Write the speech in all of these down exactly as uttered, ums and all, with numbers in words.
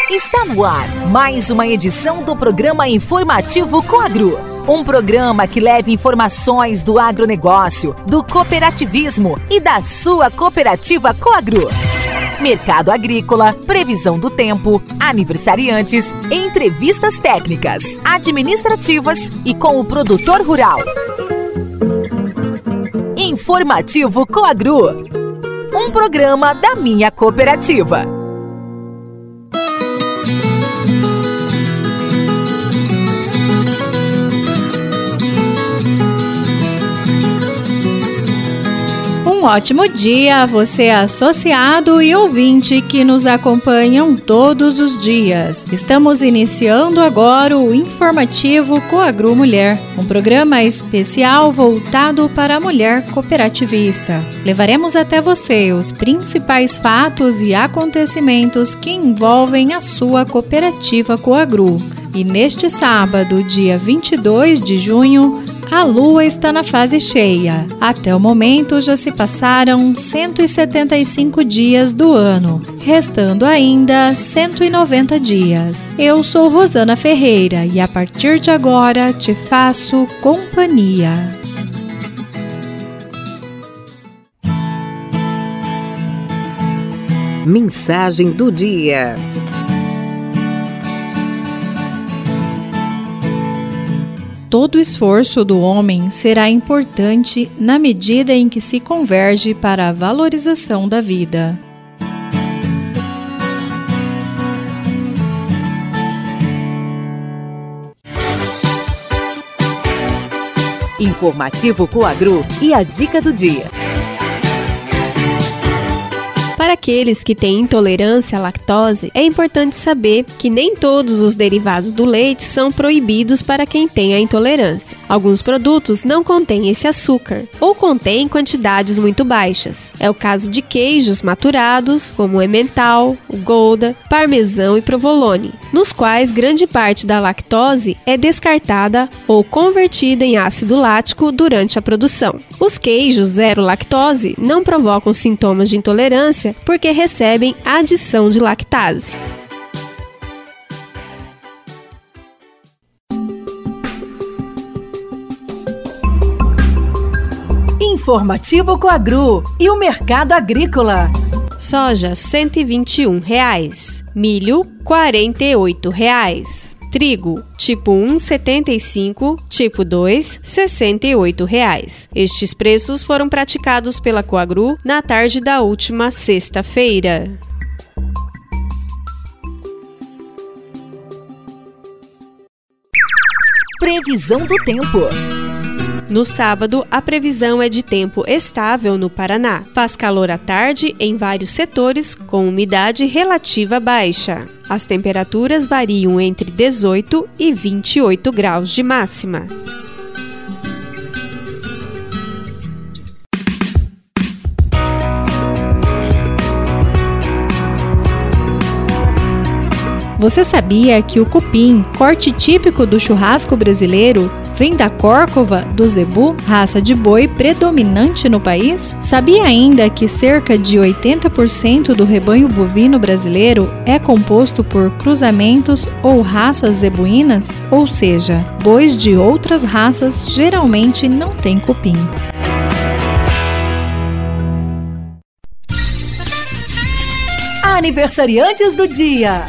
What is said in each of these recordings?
Está no ar mais uma edição do programa informativo Coagro. Um programa que leva informações do agronegócio, do cooperativismo e da sua cooperativa Coagro. Mercado agrícola, previsão do tempo, aniversariantes, entrevistas técnicas, administrativas e com o produtor rural. Informativo Coagro. Um programa da minha cooperativa. Um ótimo dia a você, associado e ouvinte que nos acompanham todos os dias. Estamos iniciando agora o Informativo Coagro Mulher, um programa especial voltado para a mulher cooperativista. Levaremos até você os principais fatos e acontecimentos que envolvem a sua cooperativa Coagro. E neste sábado, dia vinte e dois de junho, a lua está na fase cheia. Até o momento já se passaram cento e setenta e cinco dias do ano, restando ainda cento e noventa dias. Eu sou Rosana Ferreira e a partir de agora te faço companhia. Mensagem do dia. Todo esforço do homem será importante na medida em que se converge para a valorização da vida. Informativo Coagro e a dica do dia. Para aqueles que têm intolerância à lactose, é importante saber que nem todos os derivados do leite são proibidos para quem tem a intolerância. Alguns produtos não contêm esse açúcar ou contêm quantidades muito baixas. É o caso de queijos maturados, como o emmental, o gouda, parmesão e provolone, nos quais grande parte da lactose é descartada ou convertida em ácido lático durante a produção. Os queijos zero lactose não provocam sintomas de intolerância porque recebem adição de lactase. Informativo Coagro e o mercado agrícola. Soja cento e vinte e um reais, milho quarenta e oito reais, trigo tipo um setenta e cinco, tipo dois sessenta e oito reais. Estes preços foram praticados pela Coagro na tarde da última sexta-feira. Previsão do tempo. No sábado, a previsão é de tempo estável no Paraná. Faz calor à tarde em vários setores, com umidade relativa baixa. As temperaturas variam entre dezoito e vinte e oito graus de máxima. Você sabia que o cupim, corte típico do churrasco brasileiro, vem da córcova do zebu, raça de boi predominante no país? Sabia ainda que cerca de oitenta por cento do rebanho bovino brasileiro é composto por cruzamentos ou raças zebuínas? Ou seja, bois de outras raças geralmente não têm cupim. Aniversariantes do dia.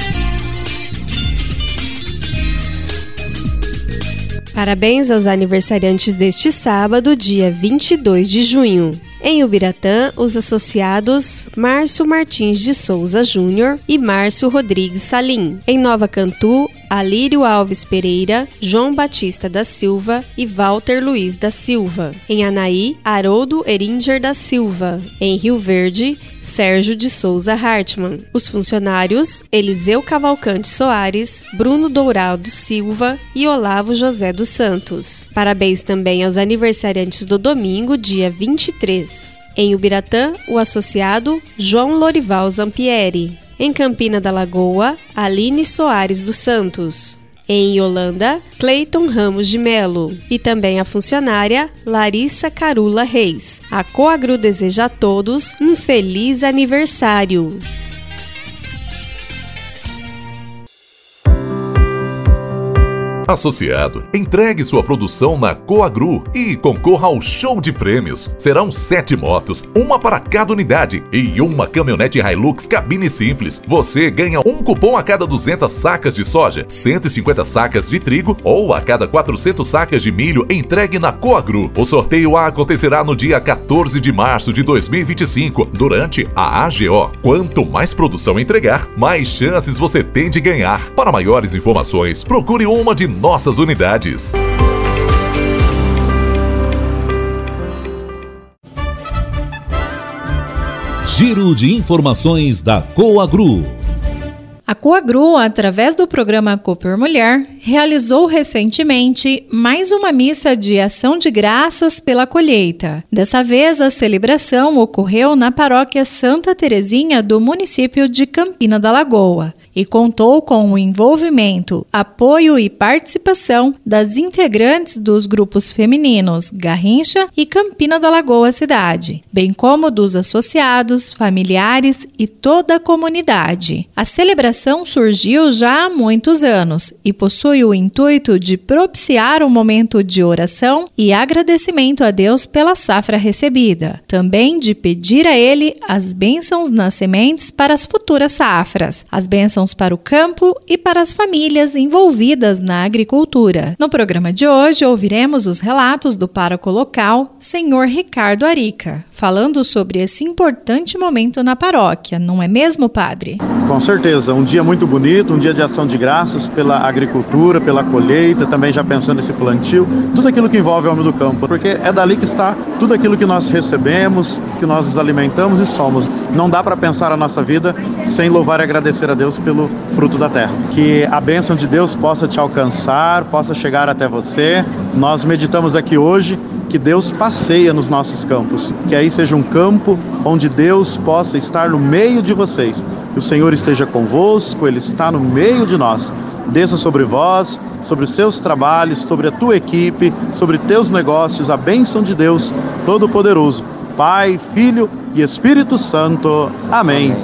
Parabéns aos aniversariantes deste sábado, dia vinte e dois de junho. Em Ubiratã, os associados Márcio Martins de Souza Júnior e Márcio Rodrigues Salim. Em Nova Cantu, Alírio Alves Pereira, João Batista da Silva e Walter Luiz da Silva. Em Anaí, Haroldo Eringer da Silva. Em Rio Verde, Sérgio de Souza Hartmann. Os funcionários, Eliseu Cavalcante Soares, Bruno Dourado Silva e Olavo José dos Santos. Parabéns também aos aniversariantes do domingo, dia vinte e três. Em Ubiratã, o associado João Lorival Zampieri. Em Campina da Lagoa, Aline Soares dos Santos. Em Yolanda, Cleiton Ramos de Melo. E também a funcionária Larissa Carula Reis. A Coagro deseja a todos um feliz aniversário. Associado, entregue sua produção na Coagru e concorra ao show de prêmios. Serão sete motos, uma para cada unidade e uma caminhonete Hilux cabine simples. Você ganha um cupom a cada duzentas sacas de soja, cento e cinquenta sacas de trigo ou a cada quatrocentas sacas de milho entregue na Coagru. O sorteio acontecerá no dia quatorze de março de dois mil e vinte e cinco, durante a A G O. Quanto mais produção entregar, mais chances você tem de ganhar. Para maiores informações, procure uma de nossas unidades. Giro de informações da Coagru. A Coagru, através do programa Cooper Mulher, realizou recentemente mais uma missa de ação de graças pela colheita. Dessa vez, a celebração ocorreu na paróquia Santa Terezinha do município de Campina da Lagoa e contou com o envolvimento, apoio e participação das integrantes dos grupos femininos Garrincha e Campina da Lagoa Cidade, bem como dos associados, familiares e toda a comunidade. A celebração surgiu já há muitos anos e possui o intuito de propiciar um momento de oração e agradecimento a Deus pela safra recebida, também de pedir a Ele as bênçãos nas sementes para as futuras safras, as bênçãos para o campo e para as famílias envolvidas na agricultura. No programa de hoje, ouviremos os relatos do pároco local, senhor Ricardo Arica, falando sobre esse importante momento na paróquia, não é mesmo, padre? Com certeza, um dia muito bonito, um dia de ação de graças pela agricultura, pela colheita, também já pensando nesse plantio, tudo aquilo que envolve o homem do campo, porque é dali que está tudo aquilo que nós recebemos, que nós nos alimentamos e somos. Não dá para pensar a nossa vida sem louvar e agradecer a Deus pelo fruto da terra. Que a bênção de Deus possa te alcançar, possa chegar até você. Nós meditamos aqui hoje que Deus passeia nos nossos campos, que aí seja um campo onde Deus possa estar no meio de vocês. Que o Senhor esteja convosco, Ele está no meio de nós. Desça sobre vós, sobre os seus trabalhos, sobre a tua equipe, sobre teus negócios, a bênção de Deus Todo-Poderoso, Pai, Filho e Espírito Santo. Amém.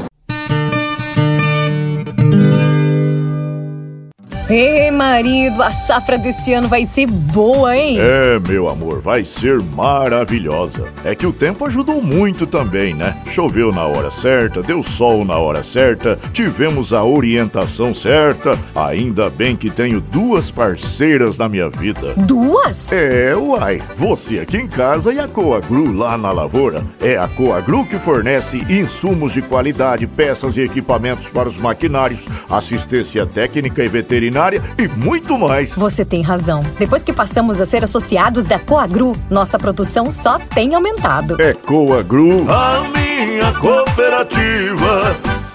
Ei, marido, a safra desse ano vai ser boa, hein? É, meu amor, vai ser maravilhosa. É que o tempo ajudou muito também, né? Choveu na hora certa, deu sol na hora certa, tivemos a orientação certa. Ainda bem que tenho duas parceiras na minha vida. Duas? É, uai. Você aqui em casa e a Coagru lá na lavoura. É a Coagru que fornece insumos de qualidade, peças e equipamentos para os maquinários, assistência técnica e veterinária e muito mais. Você tem razão. Depois que passamos a ser associados da Coagru, nossa produção só tem aumentado. É Coagru, a minha cooperativa.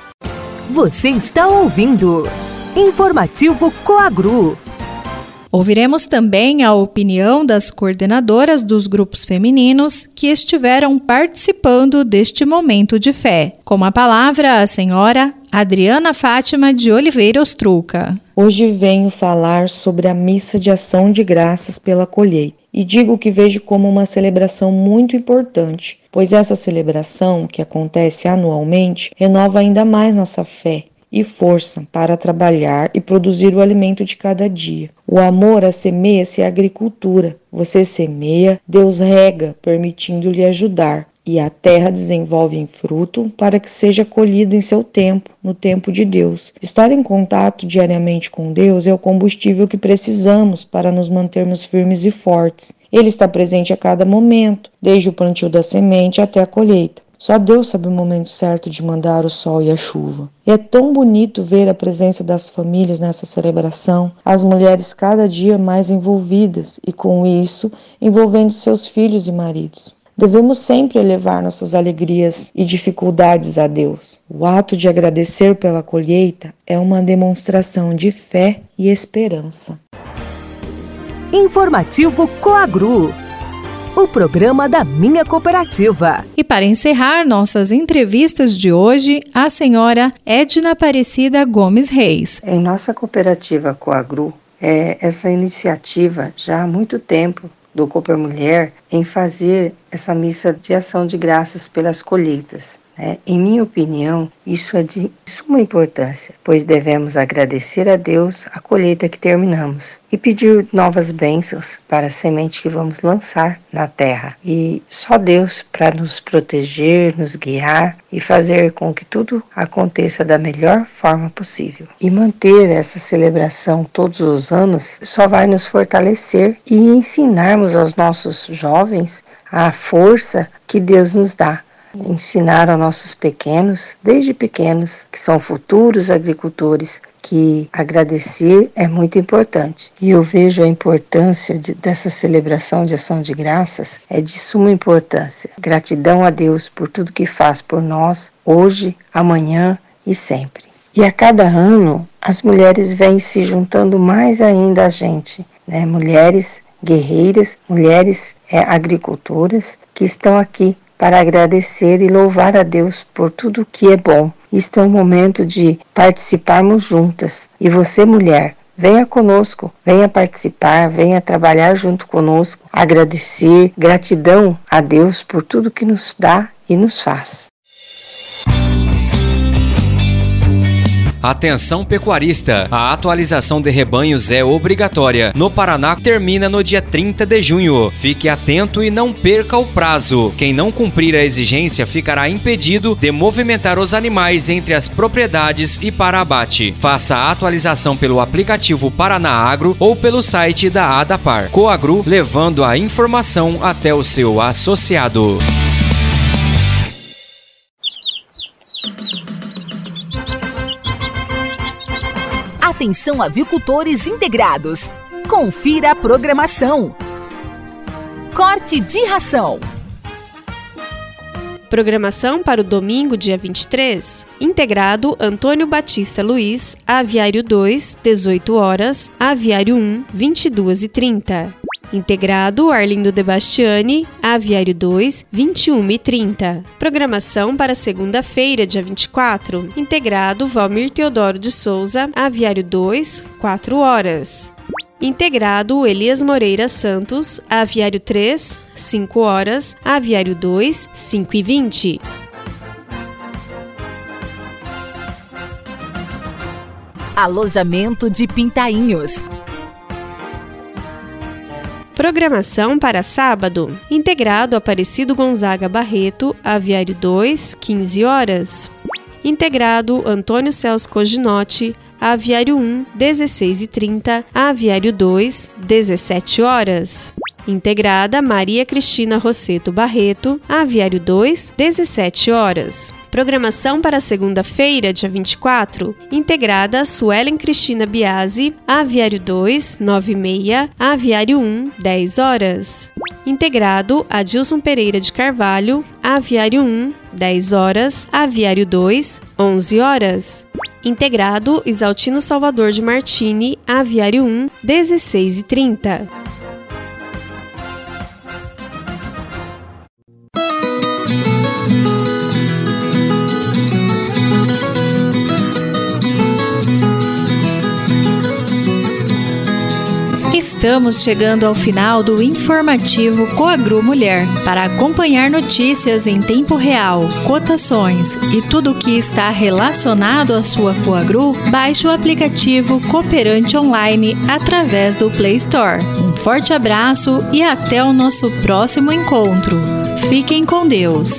Você está ouvindo Informativo Coagru. Ouviremos também a opinião das coordenadoras dos grupos femininos que estiveram participando deste momento de fé. Com a palavra, a senhora Adriana Fátima de Oliveira Ostruca. Hoje venho falar sobre a missa de ação de graças pela colheita. E digo que vejo como uma celebração muito importante, pois essa celebração, que acontece anualmente, renova ainda mais nossa fé e força para trabalhar e produzir o alimento de cada dia. O amor assemelha-se à agricultura. Você semeia, Deus rega, permitindo-lhe ajudar, e a terra desenvolve em fruto para que seja colhido em seu tempo, no tempo de Deus. Estar em contato diariamente com Deus é o combustível que precisamos para nos mantermos firmes e fortes. Ele está presente a cada momento, desde o plantio da semente até a colheita. Só Deus sabe o momento certo de mandar o sol e a chuva. E é tão bonito ver a presença das famílias nessa celebração, as mulheres cada dia mais envolvidas e, com isso, envolvendo seus filhos e maridos. Devemos sempre elevar nossas alegrias e dificuldades a Deus. O ato de agradecer pela colheita é uma demonstração de fé e esperança. Informativo Coagru, o programa da minha cooperativa. E para encerrar nossas entrevistas de hoje, a senhora Edna Aparecida Gomes Reis. Em nossa cooperativa Coagru, é essa iniciativa já há muito tempo do Cooper Mulher em fazer essa missa de ação de graças pelas colheitas. né? Em minha opinião, isso é de suma importância, pois devemos agradecer a Deus a colheita que terminamos e pedir novas bênçãos para a semente que vamos lançar na terra. E só Deus para nos proteger, nos guiar e fazer com que tudo aconteça da melhor forma possível. E manter essa celebração todos os anos só vai nos fortalecer e ensinarmos aos nossos jovens a força que Deus nos dá. Ensinar aos nossos pequenos, desde pequenos, que são futuros agricultores, que agradecer é muito importante. E eu vejo a importância de, dessa celebração de ação de graças, é de suma importância. Gratidão a Deus por tudo que faz por nós, hoje, amanhã e sempre. E a cada ano, as mulheres vêm se juntando mais ainda a gente, né? Mulheres guerreiras, mulheres é, agricultoras que estão aqui para agradecer e louvar a Deus por tudo que é bom. Este é o momento de participarmos juntas. E você, mulher, venha conosco, venha participar, venha trabalhar junto conosco, agradecer, gratidão a Deus por tudo que nos dá e nos faz. Atenção pecuarista, a atualização de rebanhos é obrigatória. No Paraná termina no dia trinta de junho. Fique atento e não perca o prazo. Quem não cumprir a exigência ficará impedido de movimentar os animais entre as propriedades e para abate. Faça a atualização pelo aplicativo Paraná Agro ou pelo site da Adapar. Coagru, levando a informação até o seu associado. Atenção avicultores integrados. Confira a programação. Corte de ração. Programação para o domingo, dia vinte e três. Integrado Antônio Batista Luiz, Aviário dois, dezoito horas, Aviário um, vinte e duas e trinta. Integrado Arlindo de Bastiani, Aviário dois, vinte e uma e trinta. Programação para segunda-feira, dia vinte e quatro. Integrado Valmir Teodoro de Souza, Aviário dois, quatro horas. Integrado Elias Moreira Santos, Aviário três, cinco horas, Aviário dois, cinco e vinte. Alojamento de Pintainhos. Programação para sábado. Integrado Aparecido Gonzaga Barreto, Aviário dois, quinze horas. Integrado Antônio Celso Coginotti, Aviário um, dezesseis e trinta, Aviário dois, dezessete horas. Integrada Maria Cristina Rosseto Barreto, Aviário dois, dezessete horas. Programação para segunda-feira, dia vinte e quatro. Integrada Suelen Cristina Biasi, Aviário dois, nove e meia, Aviário um, dez horas. Integrado Adilson Pereira de Carvalho, Aviário um, dez horas, Aviário dois, onze horas. Integrado Isaltino Salvador de Martini, Aviário um, dezesseis e trinta. Estamos chegando ao final do informativo Coagru Mulher. Para acompanhar notícias em tempo real, cotações e tudo o que está relacionado à sua Coagru, baixe o aplicativo Cooperante Online através do Play Store. Um forte abraço e até o nosso próximo encontro. Fiquem com Deus.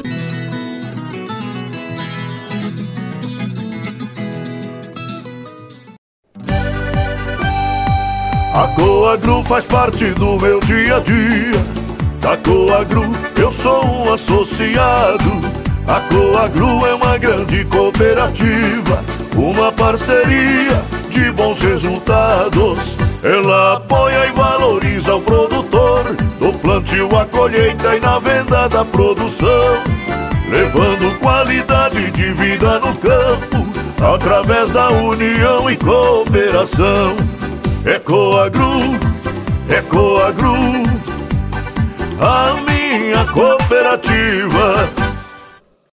A Coagru faz parte do meu dia a dia. Da Coagru eu sou um associado. A Coagru é uma grande cooperativa, uma parceria de bons resultados. Ela apoia e valoriza o produtor, do plantio à colheita e na venda da produção, levando qualidade de vida no campo, através da união e cooperação. É Coagru, é Coagru, a minha cooperativa.